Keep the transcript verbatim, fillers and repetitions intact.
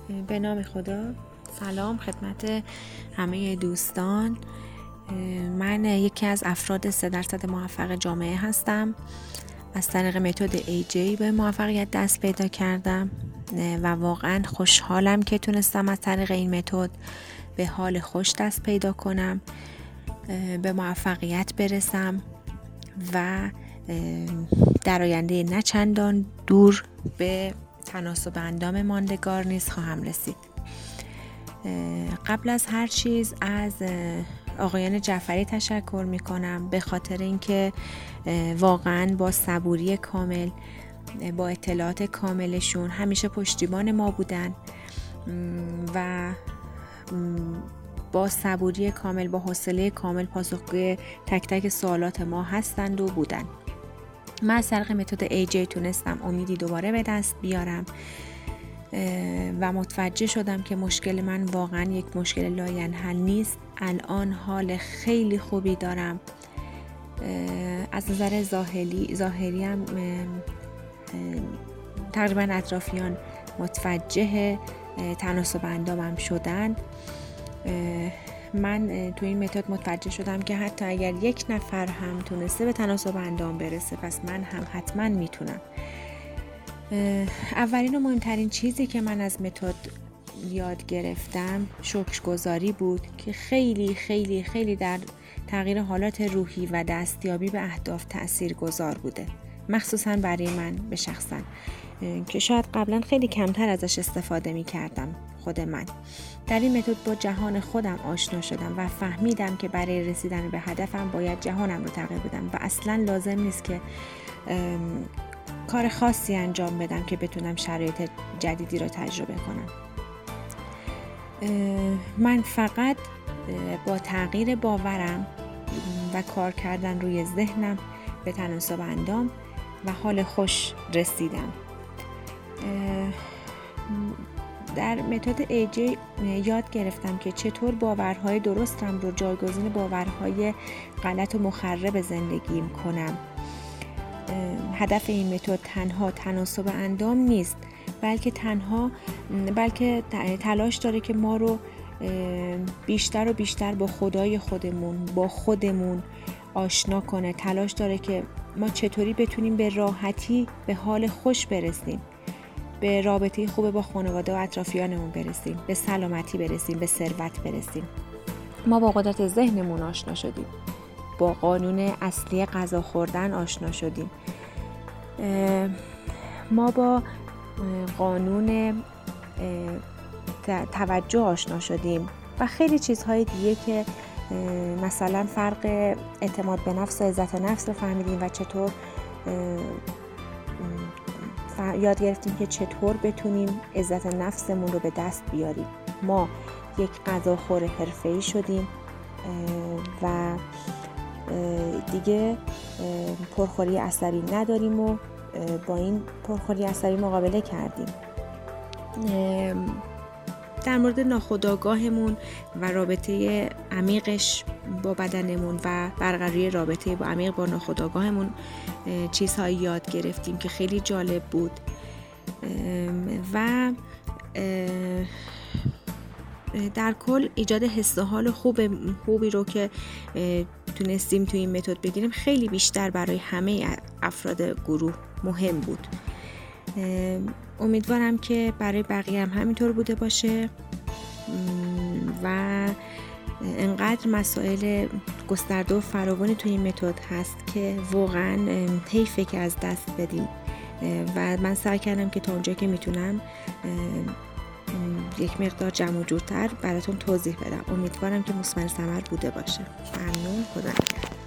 به نام خدا. سلام خدمت همه دوستان. من یکی از افراد سه درصد موفق جامعه هستم. از طریق متد ای جی به موفقیت دست پیدا کردم و واقعا خوشحالم که تونستم از طریق این متد به حال خوش دست پیدا کنم، به موفقیت برسم و در آینده نه چندان دور به تناسب اندام ماندگار نیز خواهم رسید. قبل از هر چیز از آقایان جعفری تشکر می کنم به خاطر اینکه واقعا با صبوری کامل، با اطلاعات کاملشون همیشه پشتیبان ما بودن و با صبوری کامل، با حوصله کامل پاسخگوی تک تک سوالات ما هستند و بودن. من از طریق متد ای جی تونستم امیدی دوباره به دست بیارم و متوجه شدم که مشکل من واقعا یک مشکل لاینحل نیست. الان حال خیلی خوبی دارم. از نظر ظاهری ظاهری هم تقریبا اطرافیان متوجه تناسب اندامم شدن. من تو این متد متوجه شدم که حتی اگر یک نفر هم تونسته به تناسب اندام برسه، پس من هم حتما میتونم. اولین و مهمترین چیزی که من از متد یاد گرفتم شکرگزاری بود که خیلی خیلی خیلی در تغییر حالات روحی و دستیابی به اهداف تاثیرگذار بوده، مخصوصا برای من به شخصا که شاید قبلا خیلی کمتر ازش استفاده می کردم. خود من در این متد با جهان خودم آشنا شدم و فهمیدم که برای رسیدن به هدفم باید جهانم رو تغییر بدم و اصلا لازم نیست که کار خاصی انجام بدم که بتونم شرایط جدیدی رو تجربه کنم. من فقط با تغییر باورم و کار کردن روی ذهنم به تناسب اندام و حال خوش رسیدم. در متد ای جی یاد گرفتم که چطور باورهای درستم رو جایگزین باورهای غلط و مخرب زندگیم کنم. هدف این متد تنها تناسب اندام نیست، بلکه تنها بلکه تلاش داره که ما رو بیشتر و بیشتر با خدای خودمون، با خودمون آشنا کنه. تلاش داره که ما چطوری بتونیم به راحتی به حال خوش برسیم، به رابطه خوب با خانواده و اطرافیانمون برسیم، به سلامتی برسیم، به ثروت برسیم. ما با قدرت ذهنمون آشنا شدیم، با قانون اصلی غذا خوردن آشنا شدیم، ما با قانون توجه آشنا شدیم و خیلی چیزهای دیگه که مثلا فرق اعتماد به نفس و عزت نفس رو فهمیدیم و چطور یاد گرفتیم که چطور بتونیم عزت نفسمون رو به دست بیاریم. ما یک غذاخور حرفه‌ای شدیم و دیگه پرخوری عصبی نداریم و با این پرخوری عصبی مقابله کردیم. در مورد ناخودآگاهمون و رابطه عمیقش با بدنمون و برقراری رابطه با عمیق با ناخودآگاهمون چیزهایی یاد گرفتیم که خیلی جالب بود و در کل ایجاد حس و حال خوب خوبی رو که تونستیم توی این متد بگیریم خیلی بیشتر برای همه افراد گروه مهم بود. امیدوارم که برای بقیه هم همینطور بوده باشه و انقدر مسائل گسترده و فراوانی توی این متد هست که واقعا حیفه که از دست بدیم و من سعی کردم که تا اونجایی که میتونم یک مقدار جمع و جورتر براتون توضیح بدم. امیدوارم که مثمر ثمر بوده باشه. ممنون. خدا نگهدار.